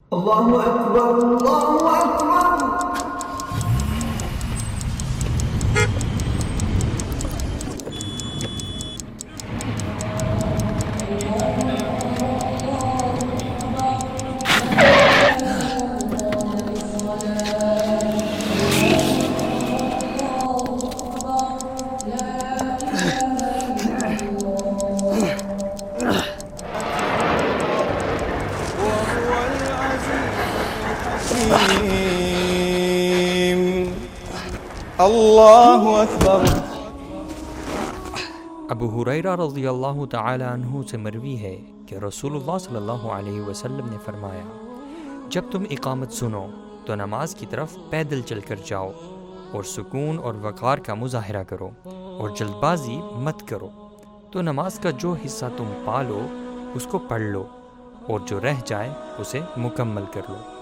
अल्लाहु अकबर, अल्लाहु अकबर। अल्लाहु अकबर। अबू हुरैरा रज़ियल्लाहु तआला अन्हु से मरवी है कि रसूलुल्लाह सल्लल्लाहु अलैहि वसल्लम ने फरमाया, जब तुम इकामत सुनो तो नमाज की तरफ पैदल चलकर जाओ और सुकून और वक़ार का मुज़ाहिरा करो और जल्दबाजी मत करो। तो नमाज का जो हिस्सा तुम पा लो उसको पढ़ लो और जो रह जाए उसे मुकम्मल कर लो।